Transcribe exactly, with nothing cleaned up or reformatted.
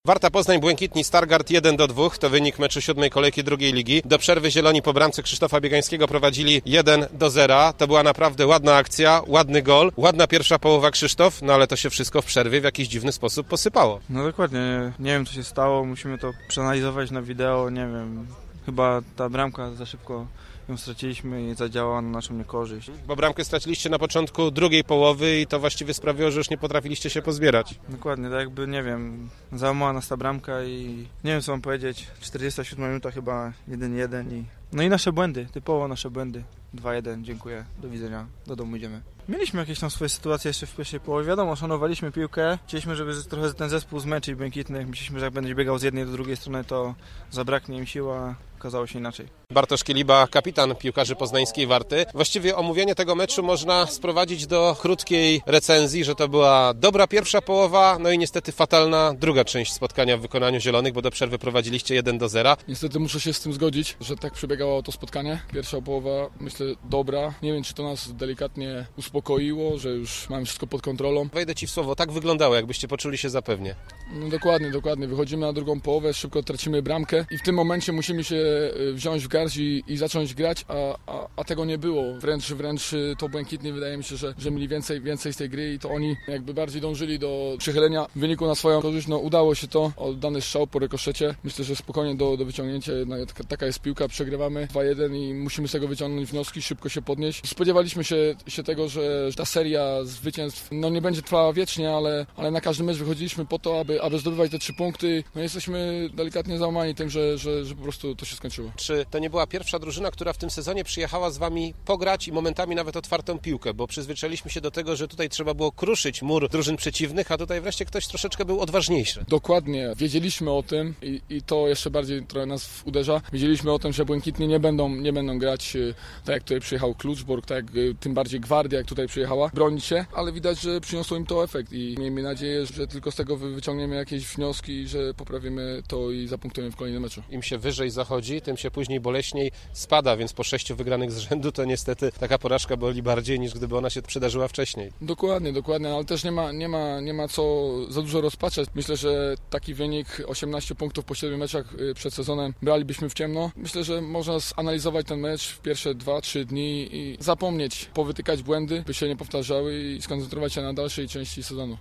Warta Poznań, Błękitni Stargard jeden do dwóch, to wynik meczu siódmej kolejki drugiej ligi. Do przerwy Zieloni po bramce Krzysztofa Biegańskiego prowadzili jeden do zera. To była naprawdę ładna akcja, ładny gol, ładna pierwsza połowa Krzysztof, no ale to się wszystko w przerwie w jakiś dziwny sposób posypało. No dokładnie, nie wiem co się stało, musimy to przeanalizować na wideo, nie wiem, chyba ta bramka za szybko ją straciliśmy i zadziałała na naszą niekorzyść. Bo bramkę straciliście na początku drugiej połowy i to właściwie sprawiło, że już nie potrafiliście się pozbierać. Dokładnie, tak jakby, nie wiem, załamała nas ta bramka i nie wiem co mam powiedzieć, czterdziesta siódma minuta chyba jeden jeden i... No i nasze błędy, typowo nasze błędy. dwa jeden, dziękuję, do widzenia, do domu idziemy. Mieliśmy jakieś tam swoje sytuacje jeszcze w pierwszej połowie, wiadomo, szanowaliśmy piłkę, chcieliśmy, żeby trochę ten zespół zmęczyć Błękitnych, myśleliśmy, że jak będzie biegał z jednej do drugiej strony, to zabraknie im siła, okazało się inaczej. Bartosz Kieliba, kapitan piłkarzy poznańskiej Warty. Właściwie omówienie tego meczu można sprowadzić do krótkiej recenzji, że to była dobra pierwsza połowa, no i niestety fatalna druga część spotkania w wykonaniu Zielonych, bo do przerwy prowadziliście jeden do zera. Niestety muszę się z tym zgodzić, że tak przebiegało to spotkanie. Pierwsza połowa, myślę, dobra. Nie wiem, czy to nas delikatnie uspokoiło, że już mamy wszystko pod kontrolą. Wejdę Ci w słowo, tak wyglądało, jakbyście poczuli się zapewnie. No dokładnie, dokładnie. Wychodzimy na drugą połowę, szybko tracimy bramkę i w tym momencie musimy się wziąć w garść i, i zacząć grać, a, a, a tego nie było. Wręcz, wręcz to Błękitni wydaje mi się, że, że mieli więcej, więcej z tej gry i to oni jakby bardziej dążyli do przychylenia wyniku na swoją korzyść. No udało się to, oddany strzał po rykoszecie. Myślę, że spokojnie do, do wyciągnięcia. No, taka jest piłka, przegrywamy dwa jeden i musimy z tego wyciągnąć wnioski, szybko się podnieść. Spodziewaliśmy się, się tego, że ta seria zwycięstw no, nie będzie trwała wiecznie, ale, ale na każdy mecz wychodziliśmy po to, aby, aby zdobywać te trzy punkty. No jesteśmy delikatnie załamani tym, że, że, że po prostu to się skończyło. Czy to nie była pierwsza drużyna, która w tym sezonie przyjechała z wami pograć i momentami nawet otwartą piłkę, bo przyzwyczailiśmy się do tego, że tutaj trzeba było kruszyć mur drużyn przeciwnych, a tutaj wreszcie ktoś troszeczkę był odważniejszy. Dokładnie, wiedzieliśmy o tym i, i to jeszcze bardziej trochę nas uderza. Wiedzieliśmy o tym, że Błękitni nie będą, nie będą grać tak jak tutaj przyjechał Kluczbork, tak jak tym bardziej Gwardia, jak tutaj przyjechała, bronić się, ale widać, że przyniosło im to efekt i miejmy nadzieję, że tylko z tego wyciągniemy jakieś wnioski, że poprawimy to i zapunktujemy w kolejnym meczu. Im się wyżej zachodzi, tym się później boleśniej spada, więc po sześciu wygranych z rzędu to niestety taka porażka boli bardziej niż gdyby ona się przydarzyła wcześniej. Dokładnie, dokładnie, ale też nie ma, nie ma, nie ma co za dużo rozpaczać. Myślę, że taki wynik osiemnaście punktów po siedmiu meczach przed sezonem bralibyśmy w ciemno. Myślę, że można zanalizować ten mecz w pierwsze dwa trzy dni i zapomnieć, powytykać błędy, by się nie powtarzały i skoncentrować się na dalszej części sezonu.